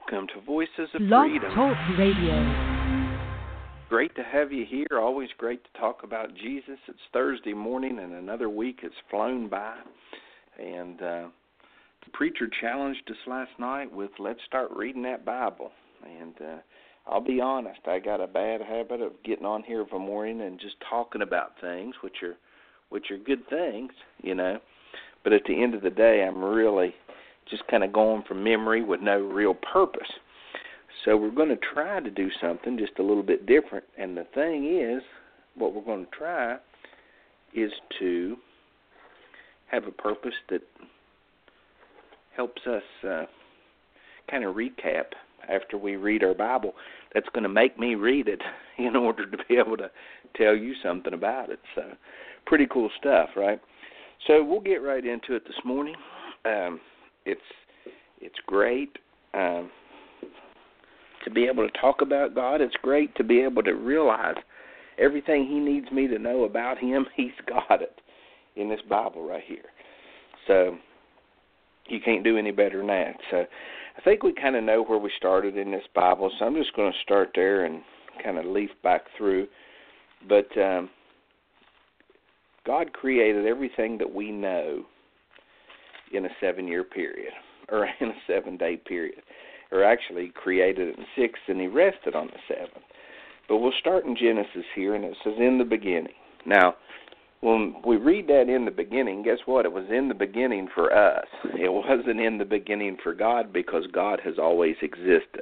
Welcome to Voices of Blog Freedom. Talk Radio. Great to have you here. Always great to talk about Jesus. It's Thursday morning and another week has flown by. And the preacher challenged us last night with, let's start reading that Bible. And I'll be honest, I got a bad habit of getting on here of a morning and just talking about things, which are good things, you know. But at the end of the day, I'm really just kind of going from memory with no real purpose. So we're going to try to do something just a little bit different. And the thing is, what we're going to try is to have a purpose that helps us kind of recap after we read our Bible. That's going to make me read it in order to be able to tell you something about it. So pretty cool stuff, right? So we'll get right into it this morning. It's great to be able to talk about God. It's great to be able to realize everything He needs me to know about Him, He's got it in this Bible right here. So you can't do any better than that. So I think we kind of know where we started in this Bible, so I'm just going to start there and kind of leaf back through. But God created everything that we know in a 7-year period, or in a 7-day period, or actually created it in 6 and He rested on the 7th. But we'll start in Genesis here, and it says, in the beginning. Now, when we read that in the beginning, guess what? It was in the beginning for us. It wasn't in the beginning for God, because God has always existed.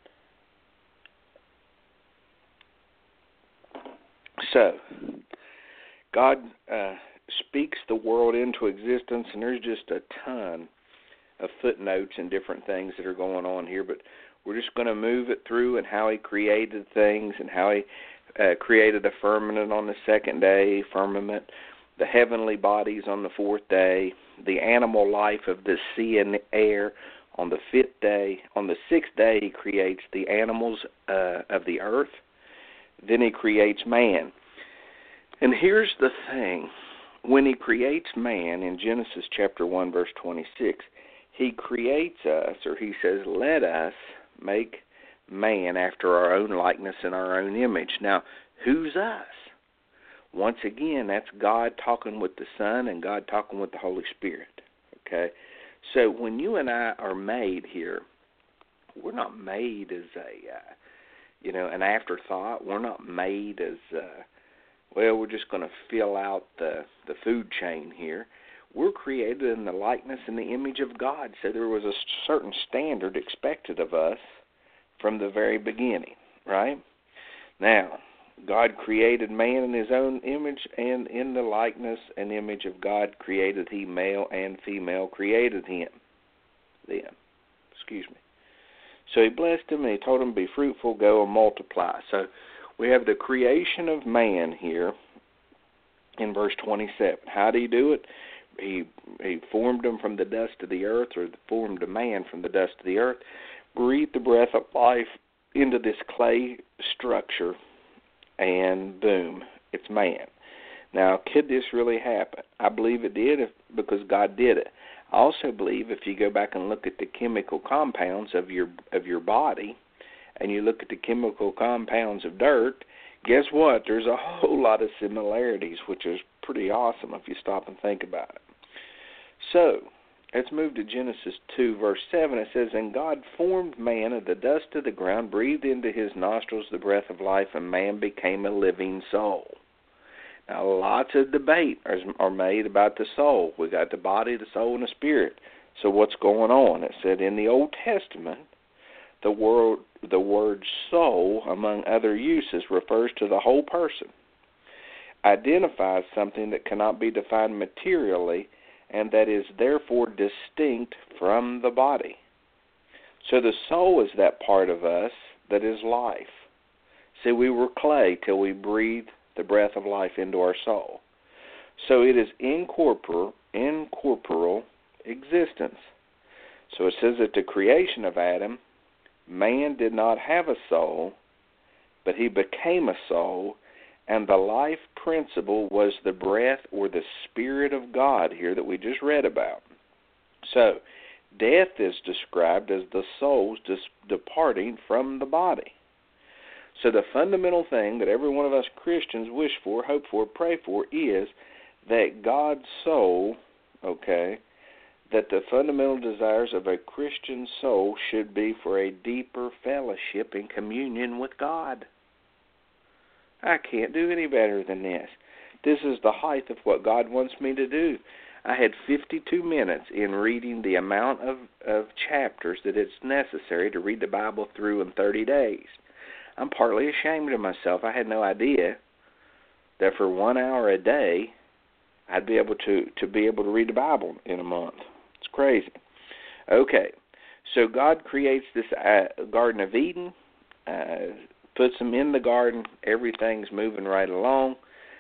So, God speaks the world into existence, and there's just a ton of footnotes and different things that are going on here, but we're just going to move it through and how He created things and how He created the firmament on the 2nd day, the heavenly bodies on the 4th day, the animal life of the sea and the air on the 5th day. On the 6th day, He creates the animals of the earth. Then He creates man. And here's the thing. When He creates man in Genesis chapter 1, verse 26, He creates us, or He says, let us make man after our own likeness and our own image. Now, who's us? Once again, that's God talking with the Son and God talking with the Holy Spirit. Okay? So when you and I are made here, we're not made as an afterthought. We're not made as we're just going to fill out the food chain here. We're created in the likeness and the image of God. So there was a certain standard expected of us from the very beginning, right? Now, God created man in His own image, and in the likeness and image of God created He, male and female created them. So He blessed them, and He told them, be fruitful, go and multiply. So we have the creation of man here in verse 27. How did He do it? He formed them from the dust of the earth, or formed a man from the dust of the earth, breathed the breath of life into this clay structure, and boom, it's man. Now, could this really happen? I believe it did because God did it. I also believe if you go back and look at the chemical compounds of your body, and you look at the chemical compounds of dirt, guess what? There's a whole lot of similarities, which is pretty awesome if you stop and think about it. So, let's move to Genesis 2, verse 7. It says, and God formed man of the dust of the ground, breathed into his nostrils the breath of life, and man became a living soul. Now, lots of debate are made about the soul. We got the body, the soul, and the spirit. So what's going on? It said in the Old Testament, the word soul, among other uses, refers to the whole person, identifies something that cannot be defined materially, and that is therefore distinct from the body. So the soul is that part of us that is life. See, we were clay till we breathed the breath of life into our soul. So it is incorporeal existence. So it says at the creation of Adam, man did not have a soul, but he became a soul, and the life principle was the breath or the Spirit of God here that we just read about. So Death is described as the soul's departing from the body. So the fundamental thing that every one of us Christians wish for, hope for, pray for is that God's soul, that the fundamental desires of a Christian soul should be for a deeper fellowship and communion with God. I can't do any better than this. This is the height of what God wants me to do. I had 52 minutes in reading the amount of chapters that it's necessary to read the Bible through in 30 days. I'm partly ashamed of myself. I had no idea that for 1 hour a day I'd be able to read the Bible in a month. It's crazy. Okay, so God creates this Garden of Eden, puts them in the garden. Everything's moving right along.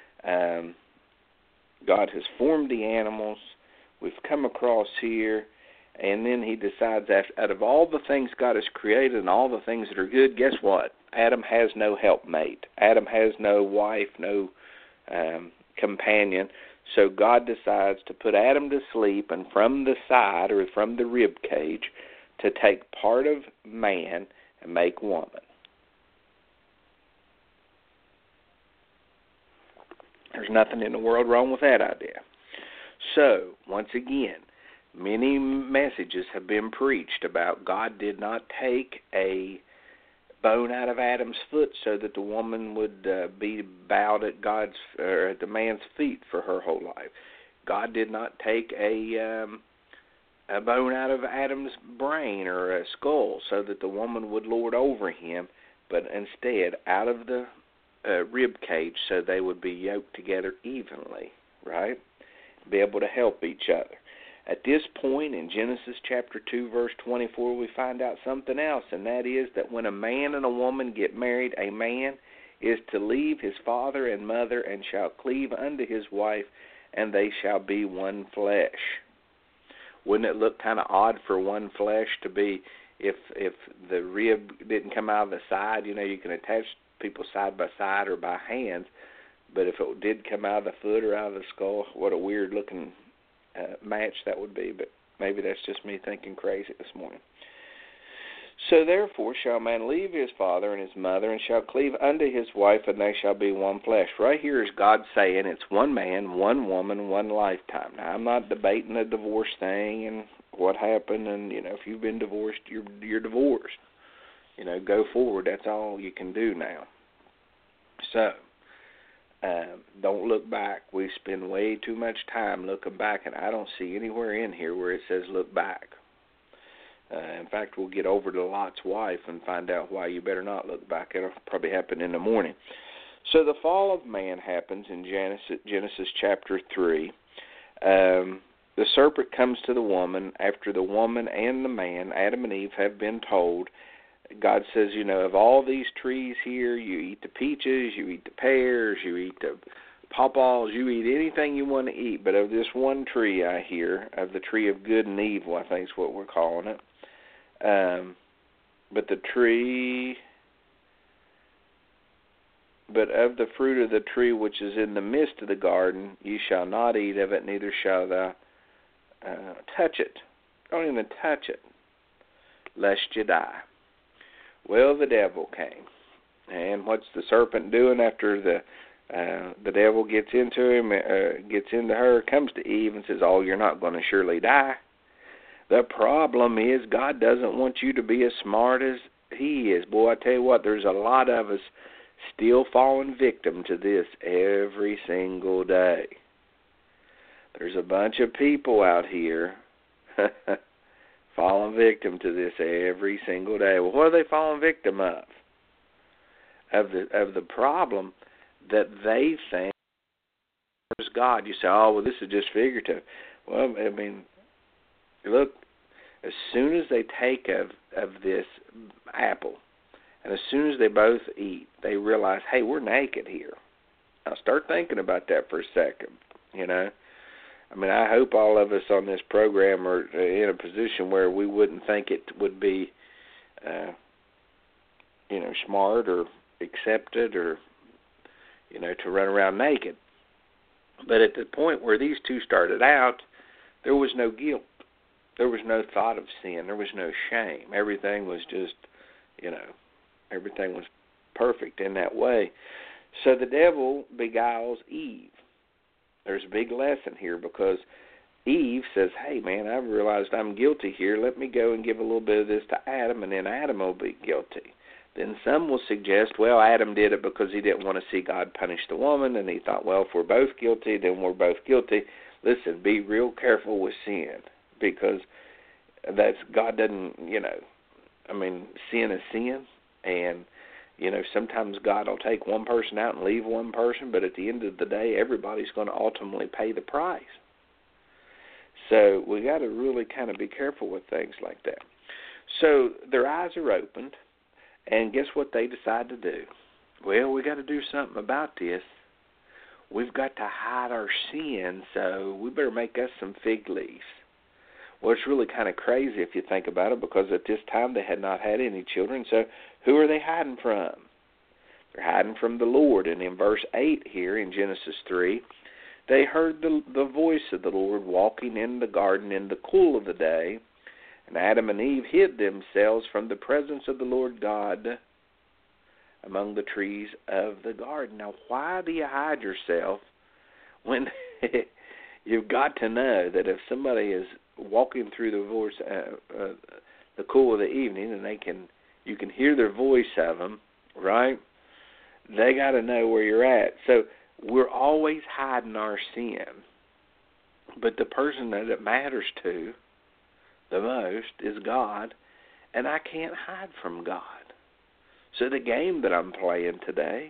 God has formed the animals. We've come across here. And then he decides, out of all the things God has created and all the things that are good, guess what? Adam has no helpmate. Adam has no wife, no companion. So God decides to put Adam to sleep, and from the side, or from the rib cage, to take part of man and make woman. There's nothing in the world wrong with that idea. So, once again, many messages have been preached about God did not take a bone out of Adam's foot so that the woman would be bowed at at the man's feet for her whole life. God did not take a bone out of Adam's brain or a skull so that the woman would lord over him, but instead out of the rib cage so they would be yoked together evenly, right? Be able to help each other. At this point in Genesis chapter 2, verse 24, we find out something else, and that is that when a man and a woman get married, a man is to leave his father and mother and shall cleave unto his wife, and they shall be one flesh. Wouldn't it look kind of odd for one flesh to be, if the rib didn't come out of the side? You know, you can attach people side by side or by hands, but if it did come out of the foot or out of the skull, what a weird looking match that would be. But maybe that's just me thinking crazy this morning. So therefore shall a man leave his father and his mother, and shall cleave unto his wife, and they shall be one flesh. Right here is God saying it's one man, one woman, one lifetime. Now, I'm not debating the divorce thing and what happened, and if you've been divorced, you're divorced. Go forward. That's all you can do now. So, don't look back. We spend way too much time looking back, and I don't see anywhere in here where it says look back. In fact, we'll get over to Lot's wife and find out why you better not look back. It'll probably happen in the morning. So the fall of man happens in Genesis chapter 3. The serpent comes to the woman after the woman and the man, Adam and Eve, have been told. God says, of all these trees here, you eat the peaches, you eat the pears, you eat the pawpaws, you eat anything you want to eat, but of this one tree I hear, of the tree of good and evil, I think is what we're calling it. But of the fruit of the tree which is in the midst of the garden, you shall not eat of it, neither shall thou touch it. Don't even touch it, lest you die. Well, the devil came, and what's the serpent doing after the devil gets into him, gets into her, comes to Eve and says, "Oh, you're not going to surely die." The problem is God doesn't want you to be as smart as he is. Boy, I tell you what, there's a lot of us still falling victim to this every single day. There's a bunch of people out here falling victim to this every single day. Well, what are they falling victim of? Of the problem that they think is God. You say, "Oh, well, this is just figurative." Well, I mean, look, as soon as they take of this apple, and as soon as they both eat, they realize, hey, we're naked here. Now start thinking about that for a second, I mean, I hope all of us on this program are in a position where we wouldn't think it would be, smart or accepted or, to run around naked. But at the point where these two started out, there was no guilt. There was no thought of sin. There was no shame. Everything was just, everything was perfect in that way. So the devil beguiles Eve. There's a big lesson here because Eve says, hey, man, I've realized I'm guilty here. Let me go and give a little bit of this to Adam, and then Adam will be guilty. Then some will suggest, well, Adam did it because he didn't want to see God punish the woman, and he thought, well, if we're both guilty, then we're both guilty. Listen, be real careful with sin because God doesn't, sin is sin, and sometimes God will take one person out and leave one person, but at the end of the day, everybody's going to ultimately pay the price. So we got to really kind of be careful with things like that. So their eyes are opened, and guess what they decide to do? Well, we got to do something about this. We've got to hide our sin, so we better make us some fig leaves. Well, it's really kind of crazy if you think about it, because at this time they had not had any children, so who are they hiding from? They're hiding from the Lord. And in verse 8 here in Genesis 3, they heard the voice of the Lord walking in the garden in the cool of the day, and Adam and Eve hid themselves from the presence of the Lord God among the trees of the garden. Now, why do you hide yourself when you've got to know that if somebody is walking through the cool of the evening, and you can hear their voice of them, right? They got to know where you're at. So we're always hiding our sin, but the person that it matters to the most is God, and I can't hide from God. So the game that I'm playing today,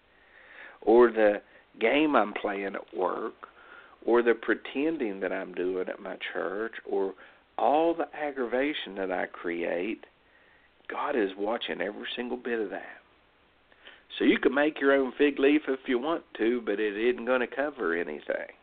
or the game I'm playing at work, or the pretending that I'm doing at my church, or all the aggravation that I create, God is watching every single bit of that. So you can make your own fig leaf if you want to, but it isn't going to cover anything.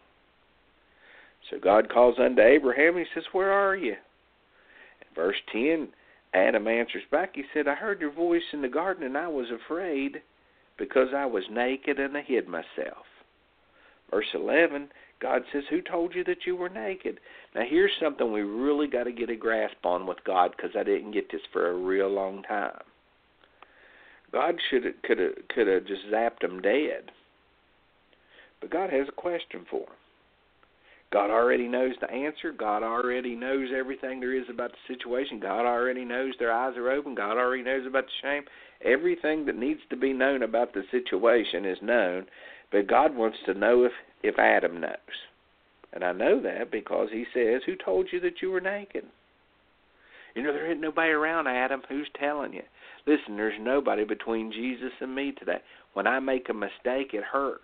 So God calls unto Abraham, he says, where are you? In verse 10, Adam answers back, he said, I heard your voice in the garden, and I was afraid because I was naked and I hid myself. Verse 11, God says, who told you that you were naked? Now here's something we really got to get a grasp on with God, because I didn't get this for a real long time. God could have just zapped him dead. But God has a question for him. God already knows the answer. God already knows everything there is about the situation. God already knows their eyes are open. God already knows about the shame. Everything that needs to be known about the situation is known, but God wants to know if Adam knows. And I know that because he says, who told you that you were naked? There ain't nobody around, Adam. Who's telling you? Listen, there's nobody between Jesus and me today. When I make a mistake, it hurts.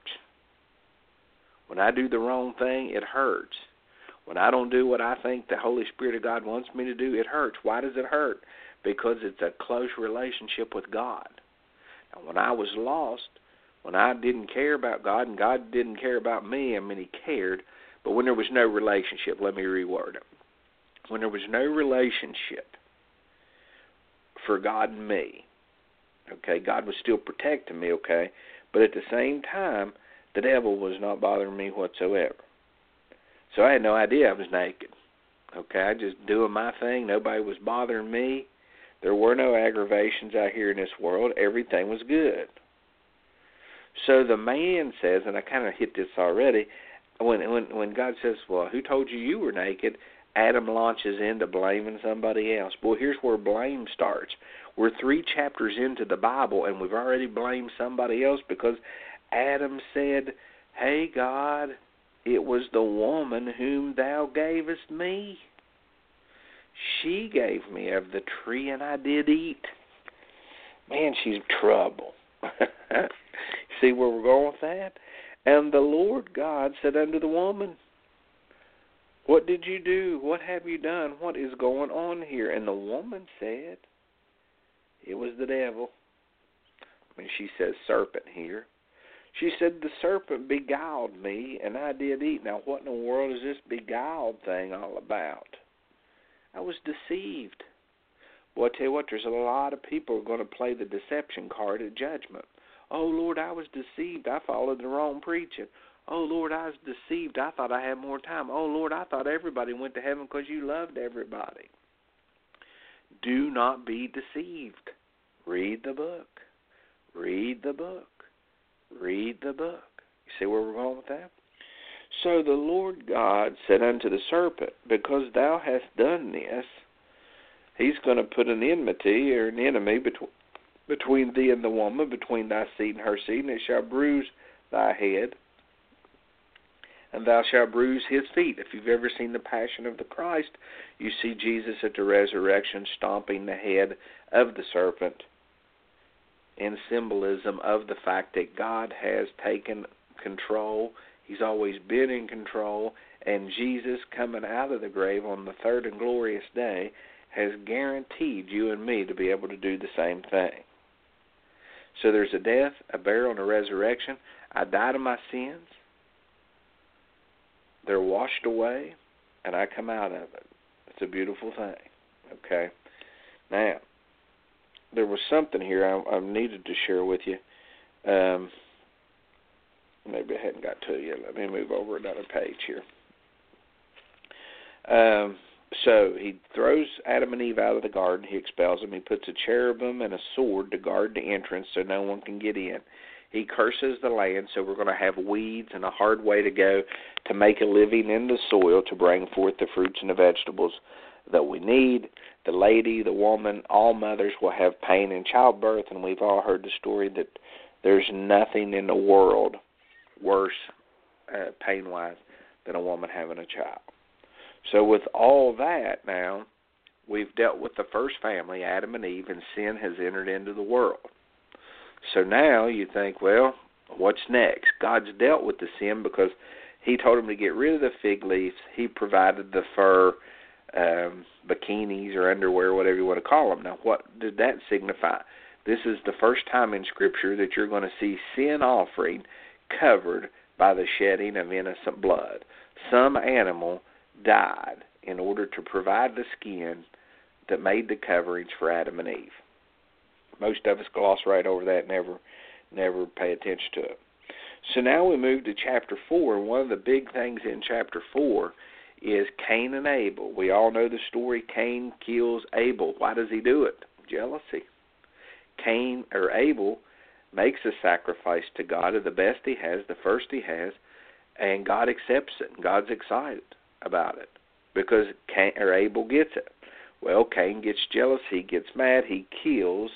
When I do the wrong thing, it hurts. When I don't do what I think the Holy Spirit of God wants me to do, it hurts. Why does it hurt? Because it's a close relationship with God. And when I was lost, when I didn't care about God and God didn't care about me, he cared, but when there was no relationship, let me reword it. When there was no relationship for God and me, okay, God was still protecting me, okay, but at the same time, the devil was not bothering me whatsoever. So I had no idea I was naked, okay, I just doing my thing, nobody was bothering me, there were no aggravations out here in this world, everything was good. So the man says, and I kind of hit this already, when God says, well, who told you were naked, Adam launches into blaming somebody else. Boy, here's where blame starts. We're 3 chapters into the Bible, and we've already blamed somebody else because Adam said, hey, God, it was the woman whom thou gavest me. She gave me of the tree, and I did eat. Man, she's trouble. See where we're going with that? And the Lord God said unto the woman, what did you do? What have you done? What is going on here? And the woman said, it was the devil. She says serpent here. She said, the serpent beguiled me, and I did eat. Now, what in the world is this beguiled thing all about? I was deceived. Well, I tell you what, there's a lot of people who are going to play the deception card at judgment. Oh, Lord, I was deceived. I followed the wrong preacher. Oh, Lord, I was deceived. I thought I had more time. Oh, Lord, I thought everybody went to heaven because you loved everybody. Do not be deceived. Read the book. Read the book. Read the book. You see where we're going with that? So the Lord God said unto the serpent, because thou hast done this, he's going to put an enmity or an enemy between thee and the woman, between thy seed and her seed, and it shall bruise thy head, and thou shalt bruise his feet. If you've ever seen the Passion of the Christ, you see Jesus at the resurrection stomping the head of the serpent in symbolism of the fact that God has taken control. He's always been in control, and Jesus coming out of the grave on the third and glorious day has guaranteed you and me to be able to do the same thing. So there's a death, a burial, and a resurrection. I died of my sins. They're washed away, and I come out of it. It's a beautiful thing. Okay? Now, there was something here I needed to share with you. Maybe I hadn't got to it yet. Let me move over another page here. So he throws Adam and Eve out of the garden. He expels them. He puts a cherubim and a sword to guard the entrance so no one can get in. He curses the land, so we're going to have weeds and a hard way to go to make a living in the soil to bring forth the fruits and the vegetables that we need. The lady, the woman, all mothers will have pain in childbirth, and we've all heard the story that there's nothing in the world worse pain-wise than a woman having a child. So with all that now, we've dealt with the first family, Adam and Eve, and sin has entered into the world. So now you think, well, what's next? God's dealt with the sin because he told him to get rid of the fig leaves. He provided the fur bikinis or underwear, whatever you want to call them. Now, what did that signify? This is the first time in Scripture that you're going to see sin offering covered by the shedding of innocent blood. Some animal died in order to provide the skin that made the coverings for Adam and Eve. Most of us gloss right over that, never pay attention to it. So now we move to chapter 4, and one of the big things in chapter 4 is Cain and Abel. We all know the story. Cain kills Abel. Why does he do it? Jealousy. Abel makes a sacrifice to God of the best he has, the first he has, and God accepts it. And God's excited about it because Abel gets it. Well, Cain gets jealous. He gets mad. He kills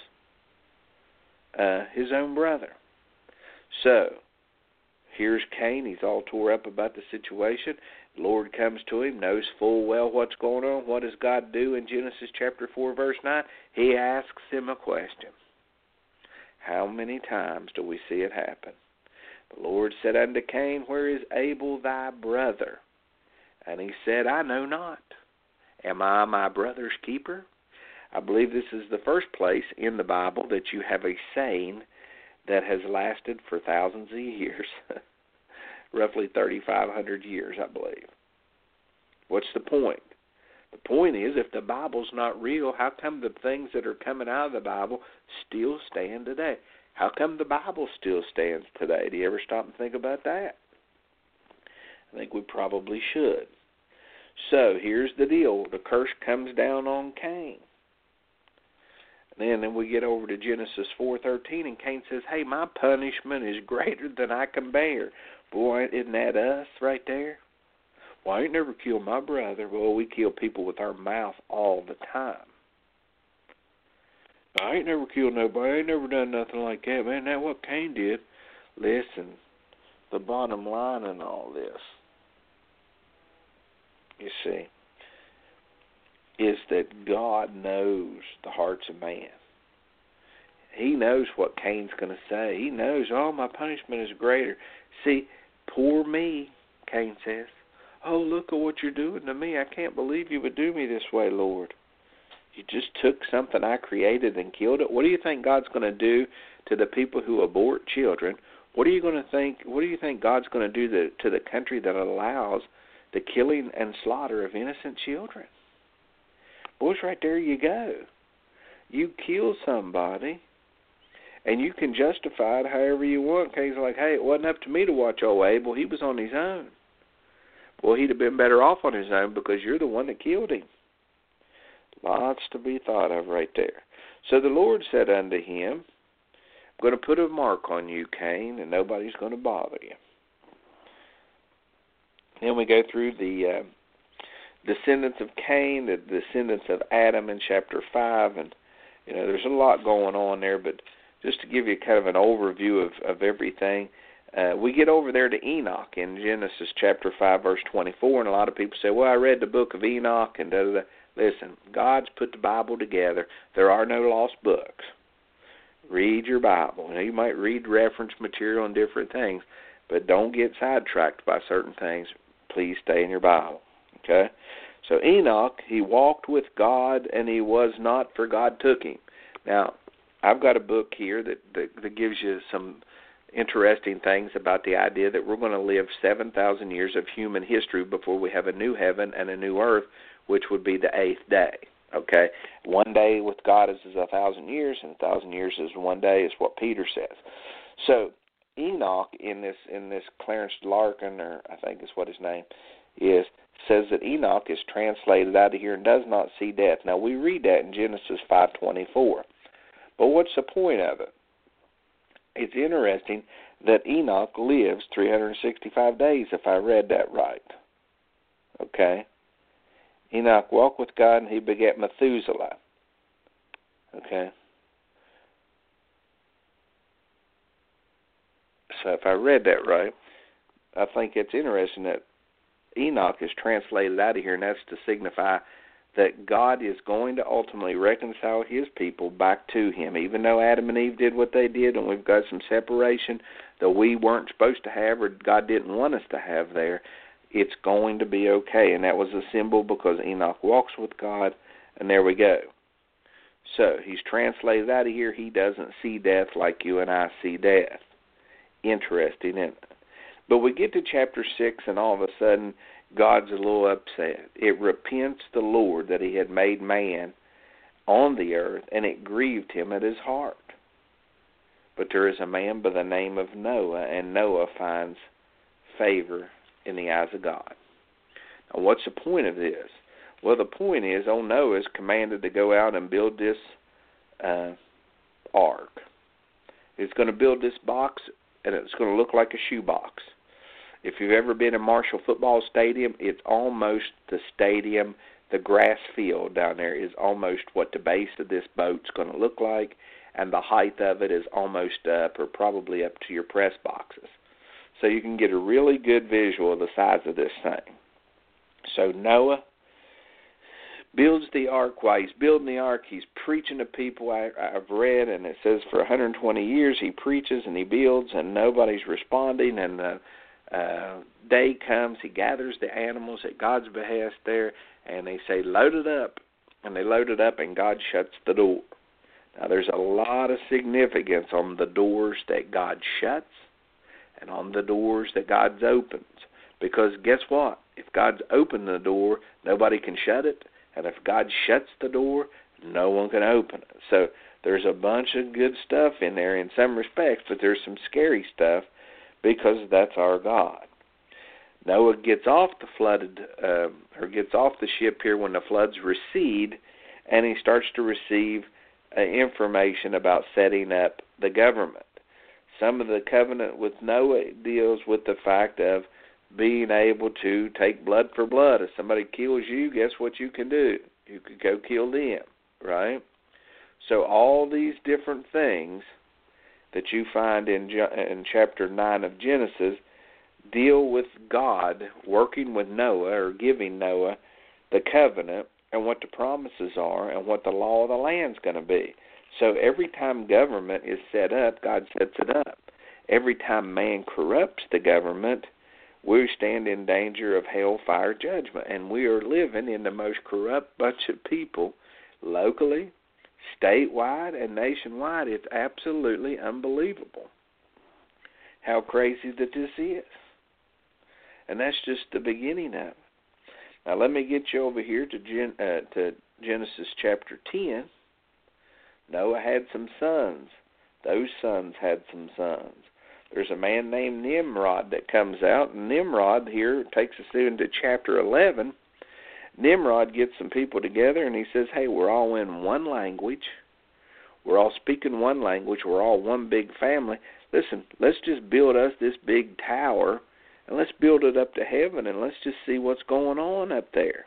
his own brother. So here's Cain. He's all tore up about the situation. The Lord comes to him, knows full well what's going on. What does God do in Genesis chapter 4, verse 9? He asks him a question. How many times do we see it happen? The Lord said unto Cain, where is Abel thy brother? And he said, I know not. Am I my brother's keeper? I believe this is the first place in the Bible that you have a saying that has lasted for thousands of years. Roughly 3,500 years, I believe. What's the point? The point is, if the Bible's not real, how come the things that are coming out of the Bible still stand today? How come the Bible still stands today? Do you ever stop and think about that? I think we probably should. So here's the deal. The curse comes down on Cain. Then we get over to Genesis 4:13, and Cain says, hey, my punishment is greater than I can bear. Boy, isn't that us right there? Well, I ain't never killed my brother. Well, we kill people with our mouth all the time. I ain't never killed nobody. I ain't never done nothing like that. Man, that's what Cain did. Listen, the bottom line in all this, you see, is that God knows the hearts of man. He knows what Cain's going to say. He knows, oh, my punishment is greater. See, poor me, Cain says. Oh, look at what you're doing to me. I can't believe you would do me this way, Lord. You just took something I created and killed it. What do you think God's going to do to the people who abort children? What do you think God's going to do to the country that allows the killing and slaughter of innocent children? Boys, right there you go. You kill somebody, And you can justify it however you want. Cain's like, hey, it wasn't up to me to watch old Abel. He was on his own. Well, he'd have been better off on his own because you're the one that killed him. Lots to be thought of right there. So the Lord said unto him, I'm going to put a mark on you, Cain, and nobody's going to bother you. Then we go through the descendants of Cain, the descendants of Adam in chapter 5, and there's a lot going on there, but just to give you kind of an overview of everything, we get over there to Enoch in Genesis chapter 5, verse 24, and a lot of people say, well, I read the book of Enoch, and da-da-da. Listen, God's put the Bible together. There are no lost books. Read your Bible. You might read reference material and different things, but don't get sidetracked by certain things. Please stay in your Bible. Okay? So Enoch, he walked with God, and he was not, for God took him. Now, I've got a book here that gives you some interesting things about the idea that we're going to live 7,000 years of human history before we have a new heaven and a new earth, which would be the 8th day. Okay? One day with God is 1,000 years, and 1,000 years is one day, is what Peter says. So Enoch, in this Clarence Larkin, or I think is what his name is, says that Enoch is translated out of here and does not see death. Now, we read that in Genesis 5:24. But what's the point of it? It's interesting that Enoch lives 365 days, if I read that right. Okay? Enoch walked with God, and he begat Methuselah. Okay? So if I read that right, I think it's interesting that Enoch is translated out of here, and that's to signify that God is going to ultimately reconcile his people back to him. Even though Adam and Eve did what they did, and we've got some separation that we weren't supposed to have, or God didn't want us to have there, it's going to be okay. And that was a symbol because Enoch walks with God, and there we go. So he's translated out of here. He doesn't see death like you and I see death. Interesting, isn't it? But we get to chapter 6, and all of a sudden, God's a little upset. It repents the Lord that he had made man on the earth, and it grieved him at his heart. But there is a man by the name of Noah, and Noah finds favor in the eyes of God. Now, what's the point of this? Well, the point is, Noah is commanded to go out and build this ark. He's going to build this box, and it's going to look like a shoebox. If you've ever been in Marshall Football Stadium, it's almost the stadium. The grass field down there is almost what the base of this boat's going to look like, and the height of it is almost up, or probably up to your press boxes. So you can get a really good visual of the size of this thing. So Noah builds the ark. While he's building the ark, he's preaching to people. I've read, and it says for 120 years he preaches and he builds, and nobody's responding, and day comes, he gathers the animals at God's behest there, and they say, load it up. And they load it up, and God shuts the door. Now, there's a lot of significance on the doors that God shuts and on the doors that God opens. Because guess what? If God's opened the door, nobody can shut it. And if God shuts the door, no one can open it. So there's a bunch of good stuff in there in some respects, but there's some scary stuff, because that's our God. Noah gets off gets off the ship here when the floods recede, and he starts to receive information about setting up the government. Some of the covenant with Noah deals with the fact of being able to take blood for blood. If somebody kills you, guess what you can do? You could go kill them, right? So all these different things that you find in chapter 9 of Genesis deal with God working with Noah, or giving Noah the covenant and what the promises are and what the law of the land is going to be. So every time government is set up, God sets it up. Every time man corrupts the government, we stand in danger of hellfire judgment. And we are living in the most corrupt bunch of people locally, statewide, and nationwide. It's absolutely unbelievable how crazy that this is. And that's just the beginning of it. Now let me get you over here to Genesis chapter 10. Noah had some sons Those sons had some sons. There's a man named Nimrod that comes out, and Nimrod here takes us into chapter 11. Nimrod gets some people together, and he says, hey, we're all in one language. We're all speaking one language. We're all one big family. Listen, let's just build us this big tower, and let's build it up to heaven, and let's just see what's going on up there.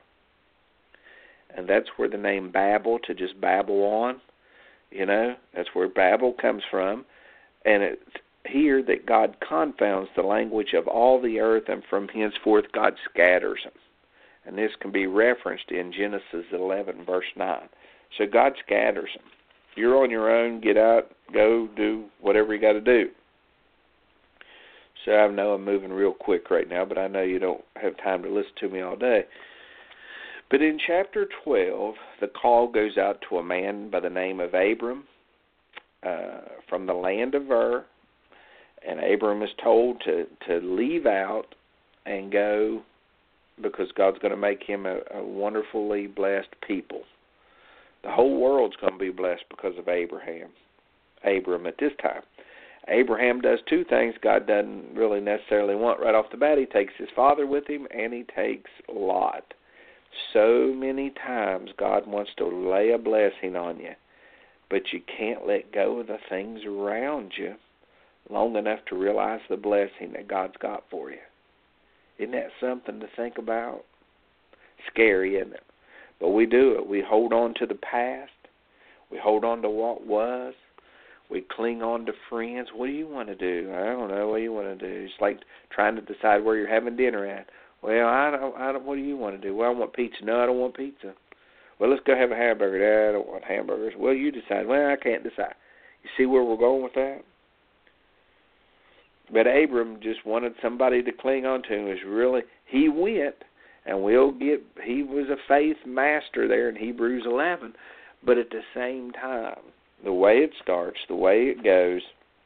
And that's where the name Babel, to just babble on, that's where Babel comes from. And it's here that God confounds the language of all the earth, and from henceforth God scatters them. And this can be referenced in Genesis 11, verse 9. So God scatters them. You're on your own, get out, go do whatever you got to do. So I know I'm moving real quick right now, but I know you don't have time to listen to me all day. But in chapter 12, the call goes out to a man by the name of Abram from the land of Ur. And Abram is told to leave out and go because God's going to make him a wonderfully blessed people. The whole world's going to be blessed because of Abram at this time. Abraham does two things God doesn't really necessarily want right off the bat. He takes his father with him, and he takes Lot. So many times God wants to lay a blessing on you, but you can't let go of the things around you long enough to realize the blessing that God's got for you. Isn't that something to think about? Scary, isn't it? But we do it. We hold on to the past. We hold on to what was. We cling on to friends. What do you want to do? I don't know. What do you want to do? It's like trying to decide where you're having dinner at. Well, I don't. What do you want to do? Well, I want pizza. No, I don't want pizza. Well, let's go have a hamburger. No, I don't want hamburgers. Well, you decide. Well, I can't decide. You see where we're going with that? But Abram just wanted somebody to cling on to. He went, and he was a faith master there in Hebrews 11. But at the same time, the way it starts, the way it goes,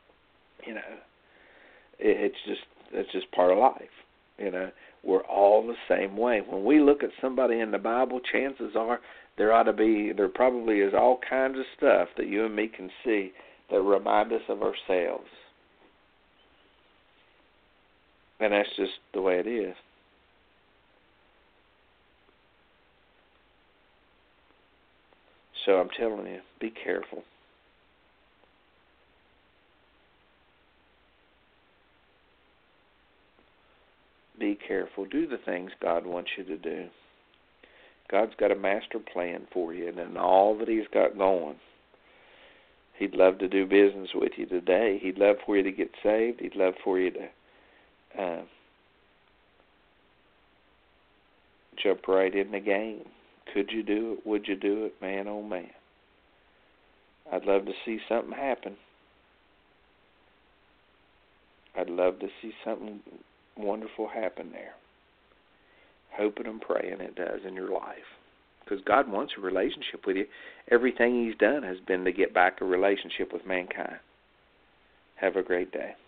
it's just part of life. We're all the same way. When we look at somebody in the Bible, chances are there probably is all kinds of stuff that you and me can see that remind us of ourselves. And that's just the way it is. So I'm telling you, be careful. Be careful. Do the things God wants you to do. God's got a master plan for you, and in all that He's got going, He'd love to do business with you today. He'd love for you to get saved. He'd love for you to jump right in the game. Could you do it? Would you do it? Man, oh man. I'd love to see something happen. I'd love to see something wonderful happen there. Hoping and praying it does in your life. Because God wants a relationship with you. Everything He's done has been to get back a relationship with mankind. Have a great day.